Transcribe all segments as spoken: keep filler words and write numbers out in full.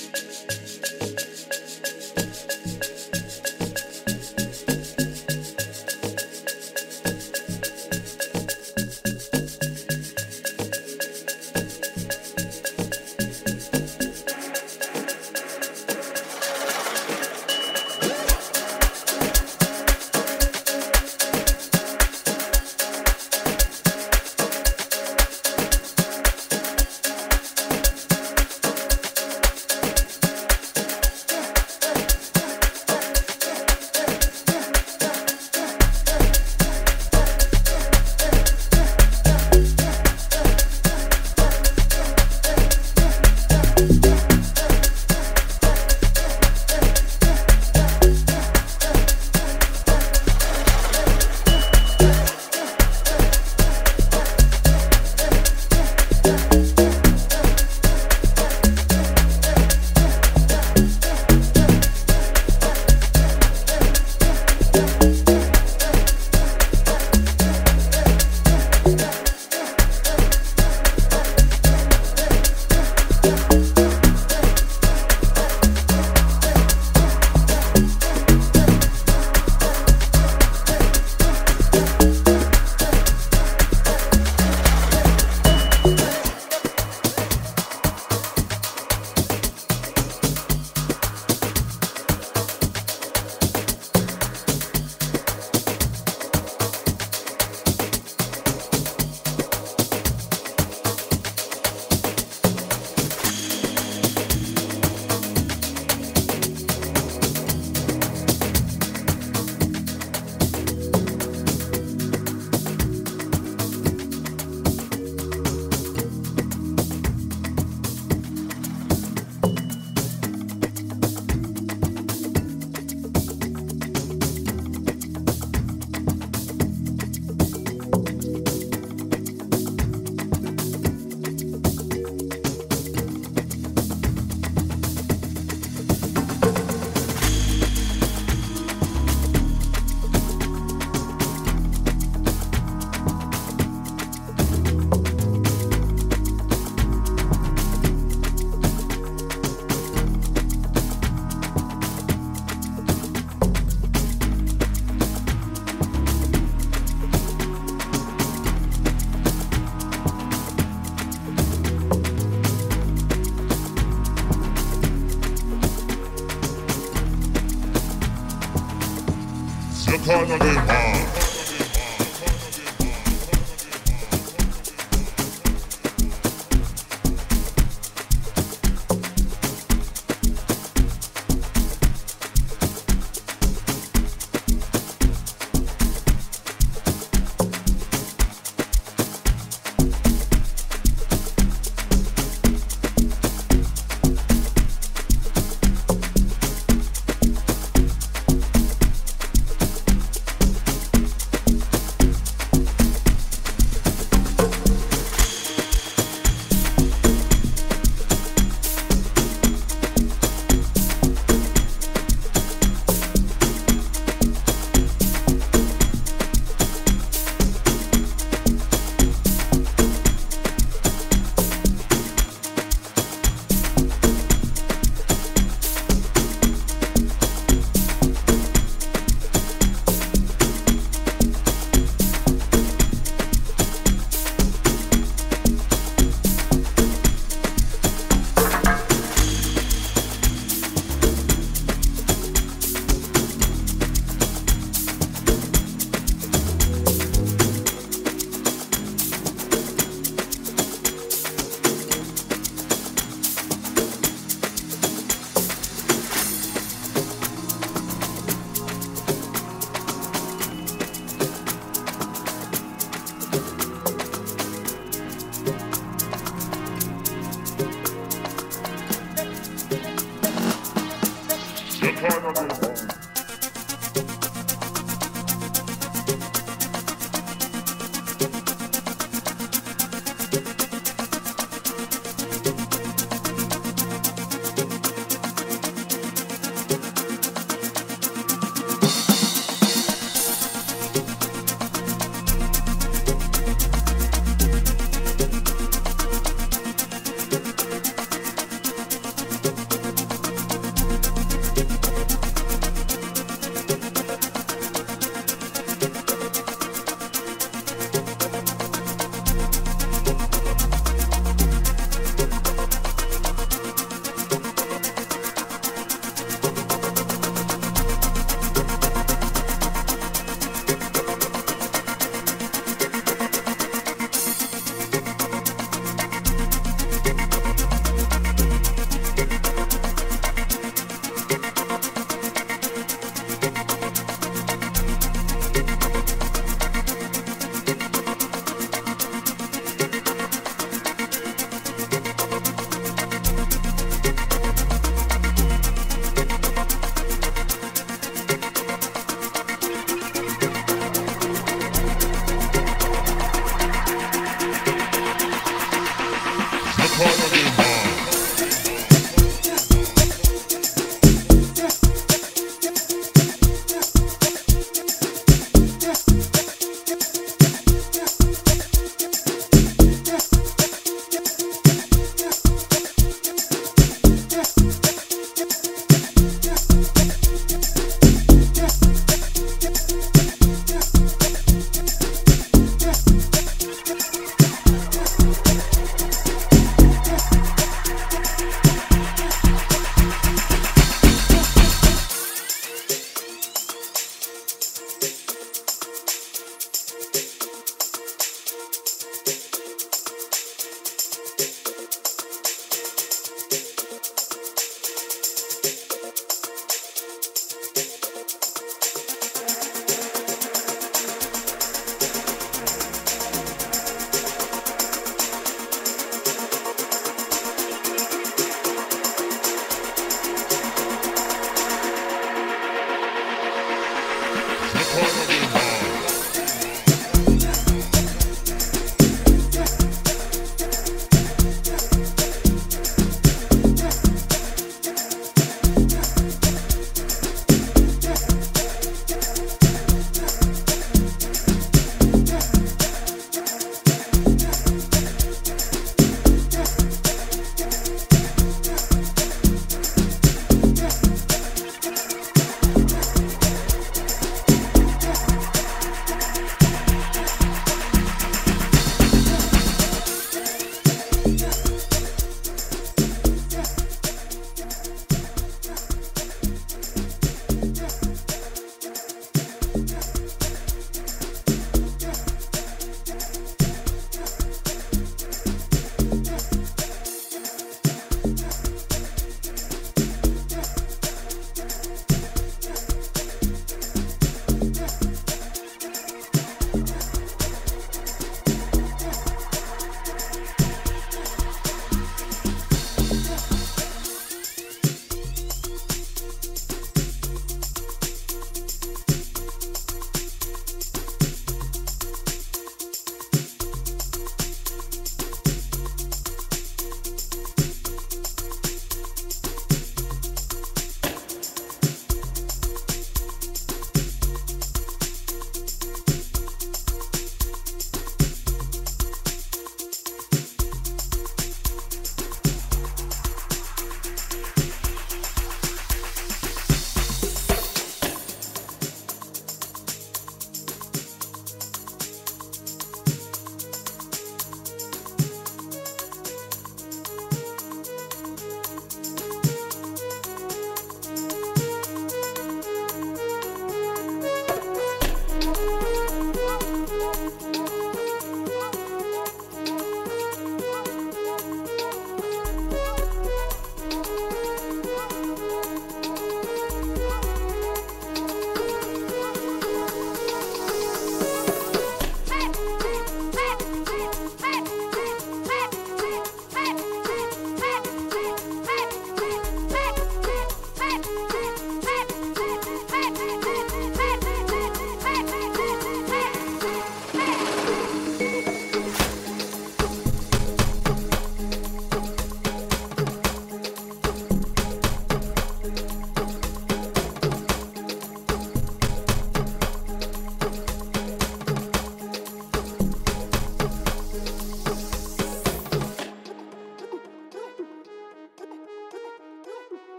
corner de bar.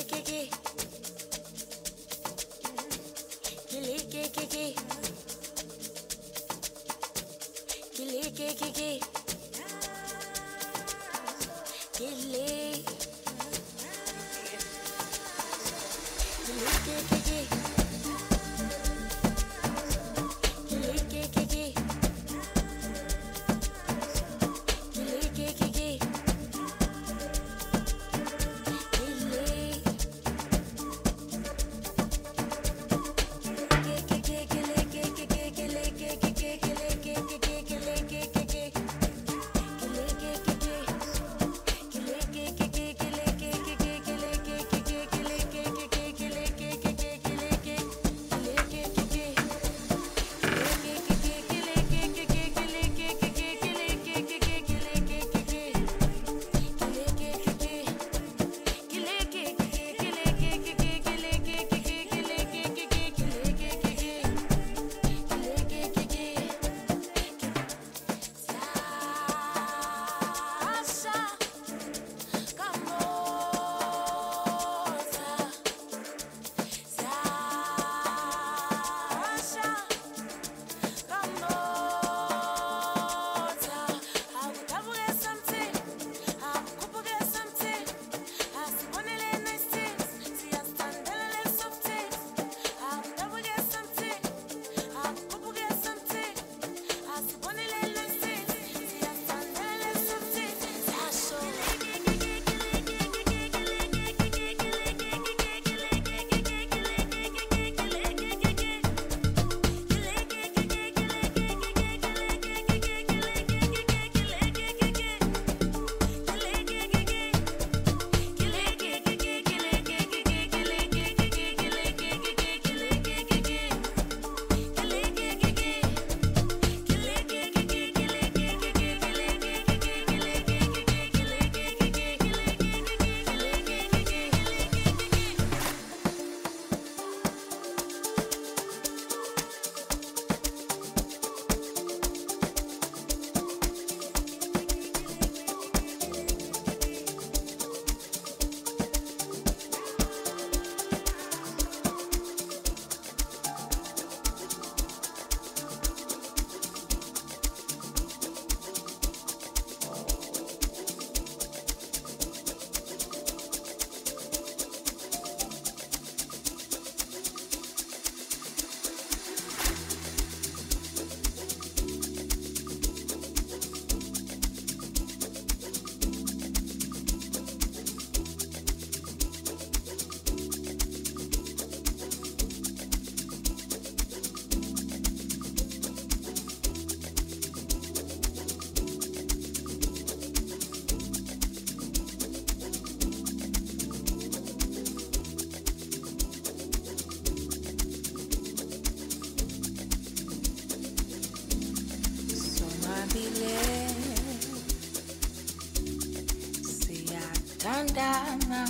Siyathandana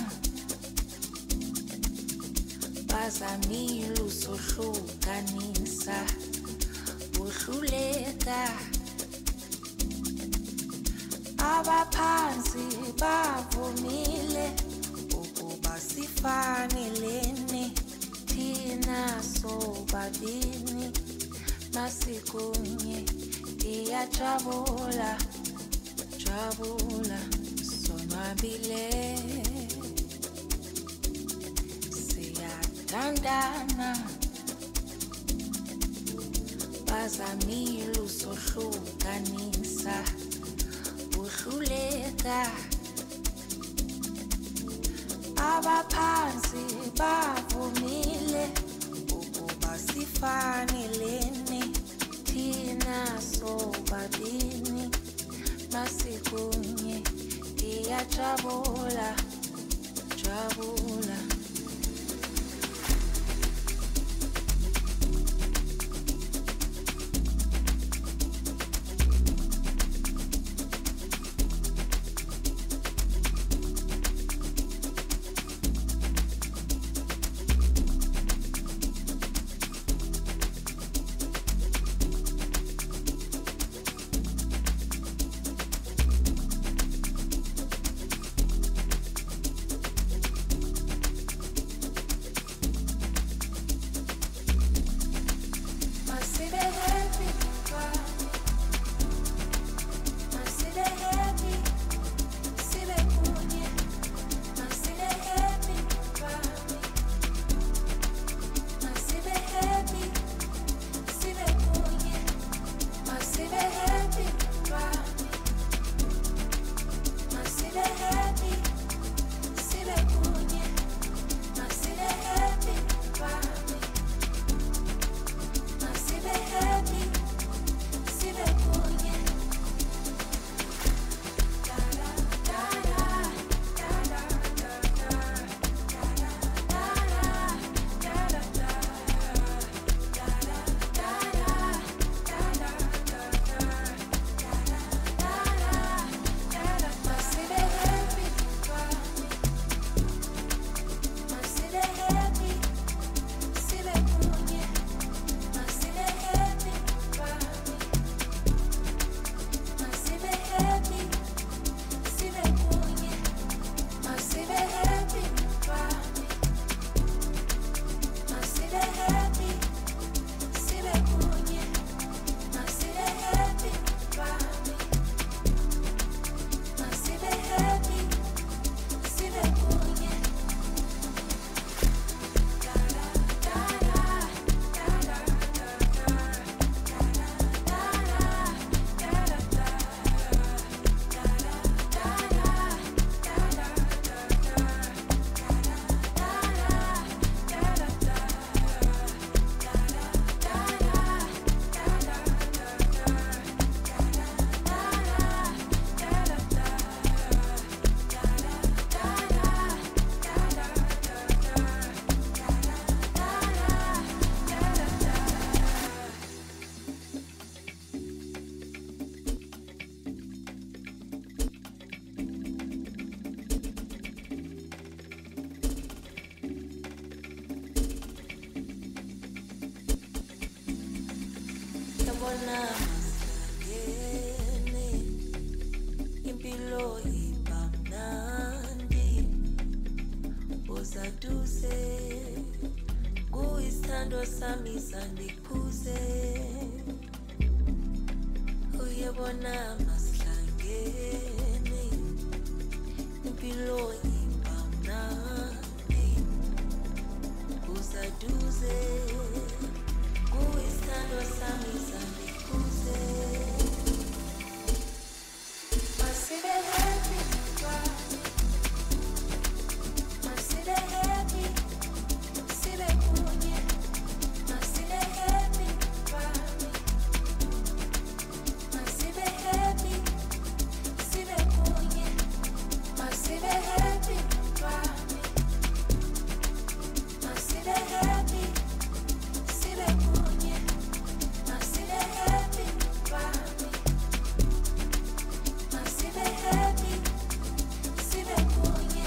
bazamile usohlukanisa uhluleka abaphansi bavumile ukuba sifanelene thina sobabini masikunye iyajabula jabula sonwabile siyathandana bazamile usohlukanisa uhluleka abaphansi bavumile ukuba sifanelene thina sobabini masikunye iyajabula jabula uyabona masilangene impilo ibamnandi uzaduze kuyisithando sami sandikhuze uyabona masilangene impilo ibamnandi uzaduze kuyisithando sami sandikhuze masibe happy masibe happy masibe kunye masibe happy masibe happy masibe kunye masibe happy masibe happy masibe kunye masibe happy masibe happy masibe kunye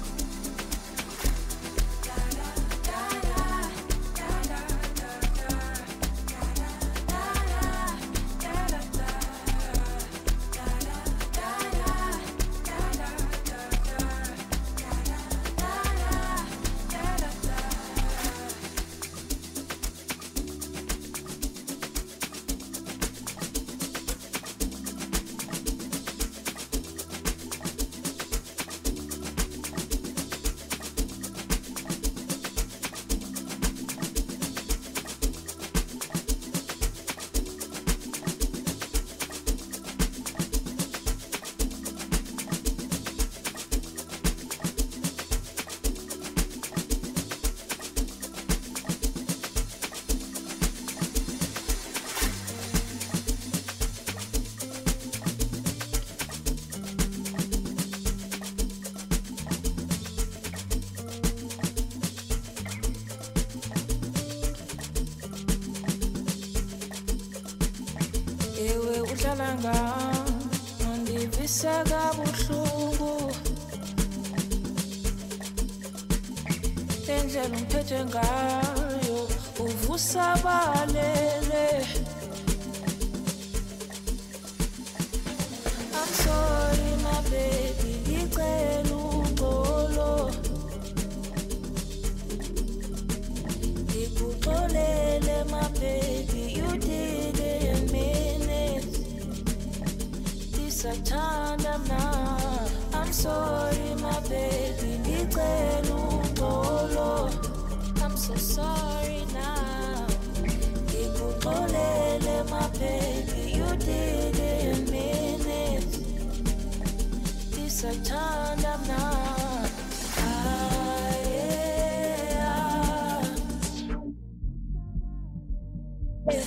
ewe udlala ngami undivisa kabuhlungu lendlela umphethe ngayo uvusa balele I'm sorry my baby ngicela uxolo ngikuxolele my baby you didn't mean it Sathanda mna I'm sorry my baby ngicela uxolo I'm so sorry now ngikuxolele my baby you didn't mean it Sathanda mna ah, yeah. Yeah.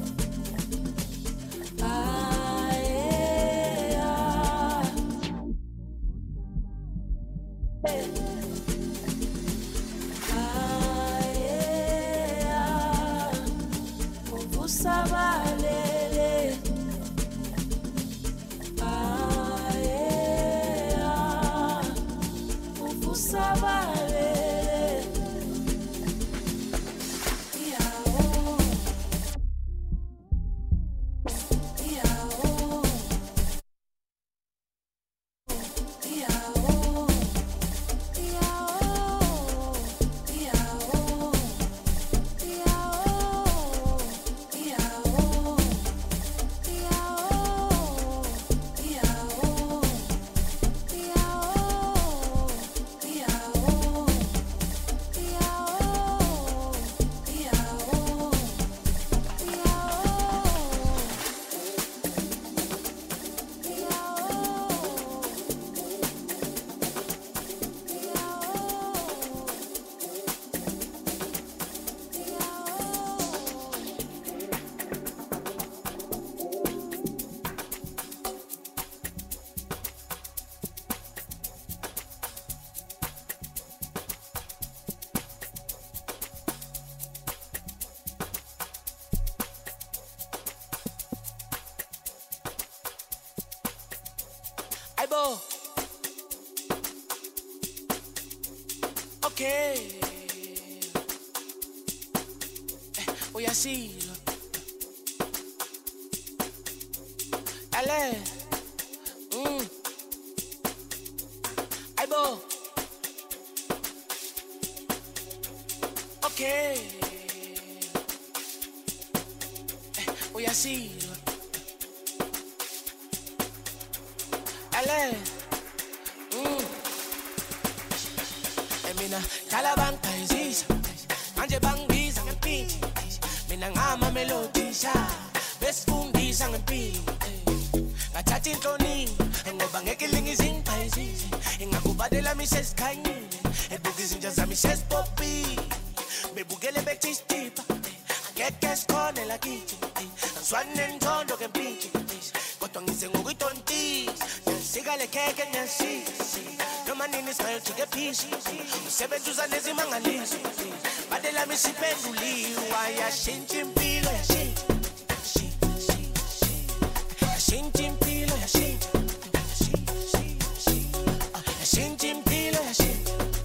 Aibo. Okay. Eh, uyasilo. Ale. Mm. Aibo. Okay. We are see. Ale. Mm. Emina Calaban Paisisa. Manje Bangis and Pinch. Minangama Melodisha. Best Fundis and Pin. Gatatin Tony. And the Bangakiling is in Paisisa. In Akubadela Misses Kanye. And Bookies in Jazami says Poppy. Me Bugele Betis deep. Get gas corner like it. And Swan and John Dog and Pinch. But on his own tontis. Sigale cake and Yancy. No man in his smile to get peace. Seven to Zanezi Mangalis. But they let me see Penduli. Why I shinch in Pilo, I shinch. I shinch in Pilo, I shinch. I shinch in Pilo, I shinch.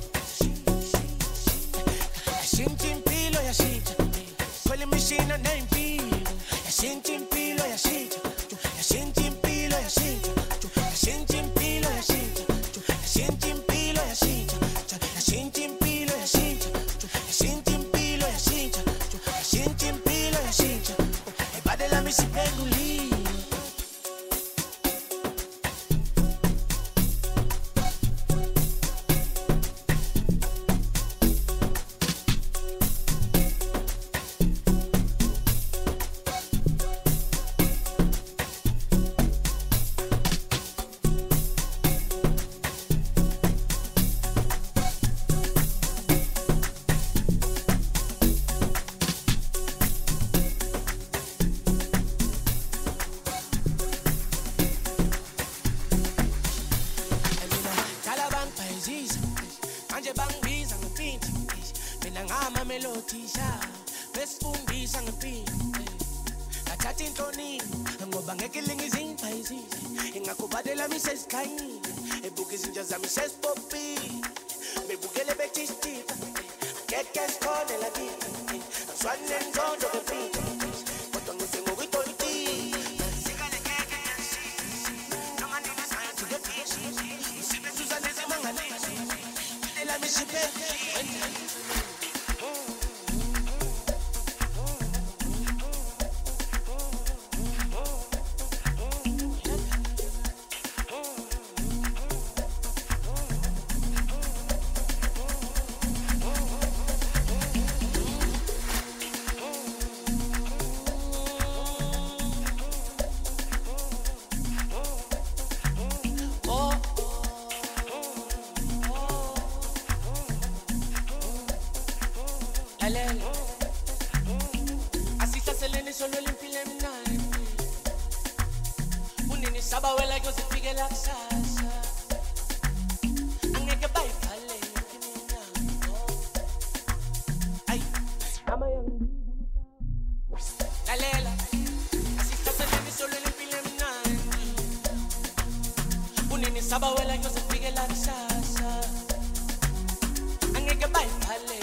I shinch in Pilo, I shinch. Calling machine a name Pilo. I shinch in Pilo, I shinch. I shinch in Pilo, I shinch. I shinch in Pilo, I shinch. I shinch in Pilo, I shinch. I shinch in Pilo, I shinch. I shinch in Pilo, I shinch. I shinch in Pilo, I shinch. E padela mi si peguli. Manje Bangis and Pinch. Minangama Melodisha. Best Fundis and Pinch. Gatatin Tony. And go Bangakiling is in Paisisa. In Akubadela Misses Kanye. And Bookies in Jazami says Poppy. Me Bugele Betis deep. Get gas corner like it. And Swan and John Dog and Pinch. But on his own tontis. Sigale cake and Yancy. No man in his smile to get peace. Seven to Zanezi Mangalis. Let me see Asista selene solo limpile mnai. Unini saba wela yo se fige la sasa. Angeke bai pale kimina. Ay, ama yang Lalela. Asista selene solo limpile mnai. Unini saba wela yo se fige la sasa. Angeke bai pale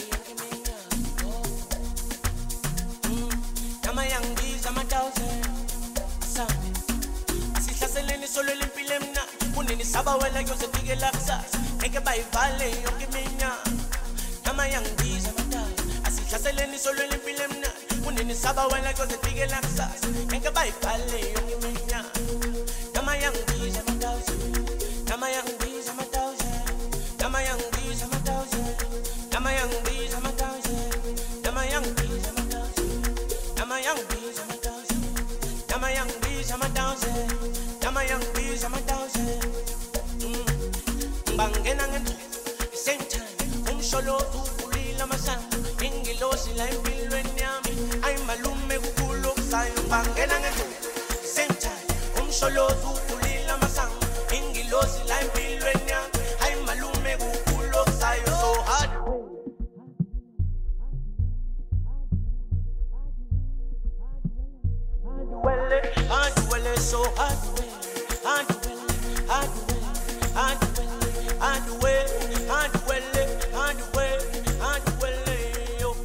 Nama yang di sama thousand Asami Asisha seleni solo limpile mna Unini saba wela yo se tige laksa Eke bai vale yo kimenya Nama yang di sama thousand Asisha seleni solo limpile mna Unini saba wela yo se tige laksa Eke bai vale yo kimenya Nama yang di sama thousand Nama yang di sama thousand Nama yang di sama thousand Nama yang di sama thousand Nama yang di sama Nama young bees, I'm a thousand. Nama young bees, I'm a thousand. Nama young bees, I'm a thousand. Bangenangan, same time. Um solo tu kulila masan. Ingilo sila impilo enyami. Ay malume kukulok sayo. Bangenangan, same time. Um solo tu kulila masan. Ingilo sila impilo enyami. Ay malume kukulok sayo. So hard. Hard to well, so hard to well, hard to well, hard to well, hard to well, hard to well, hard to well, hard to well, hard to well, yo.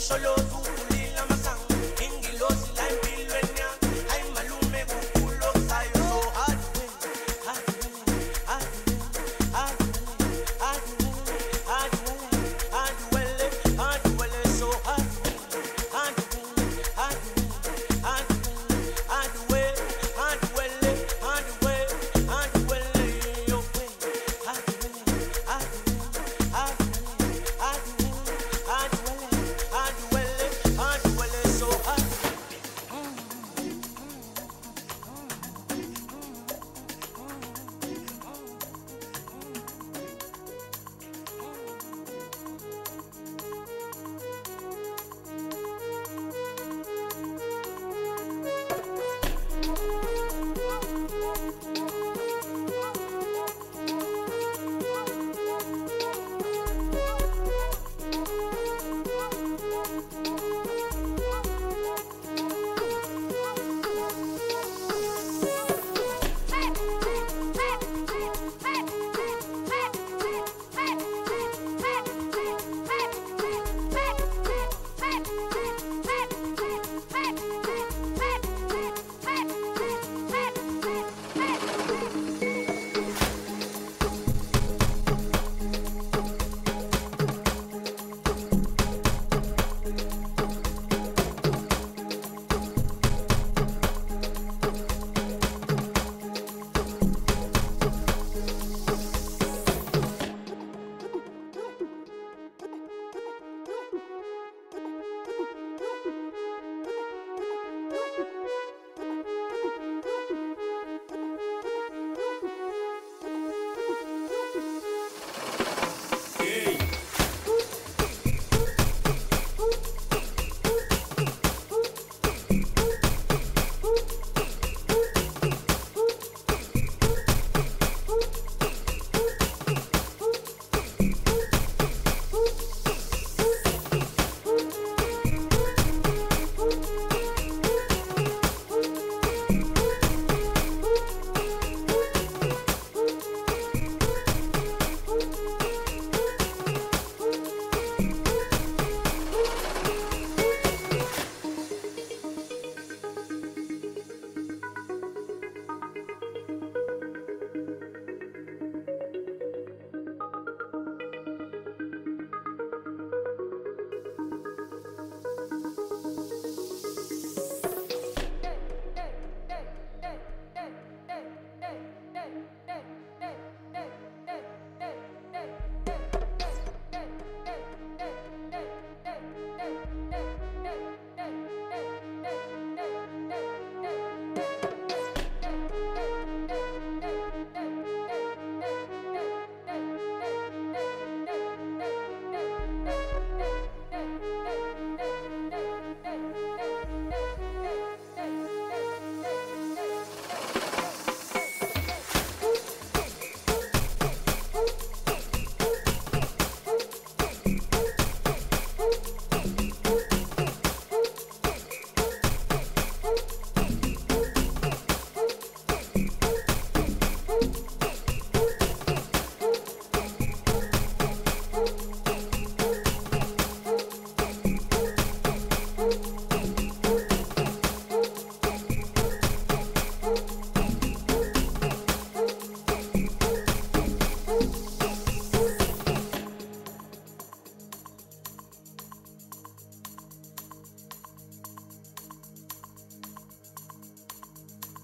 Umsholo ukulila masango ingilosi la impilweni yami hayi malume kukulo kusayo so hard hard hard hard hard hard hard well hard well so hard hard hard hard hard well hard well hard well hard well yo hard well hard hard hard hard well hard well hard well so hard.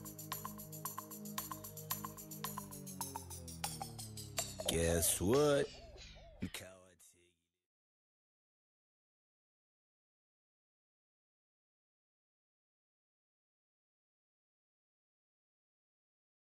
Guess what?